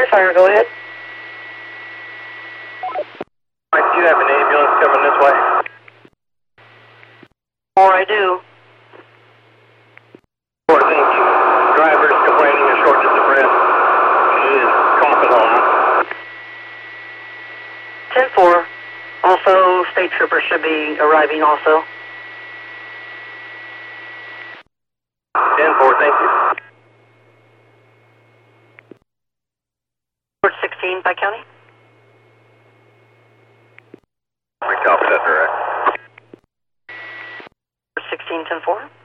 fire, go ahead. Mike, do you have an ambulance coming this way? Or I do. Thank you. Driver's complaining of shortness of breath. She is coughing a lot. 10-4. Also, state troopers should be arriving also. 10-4, thank you. Port 16, Pike County. I copy that direct. Port 16, 10-4.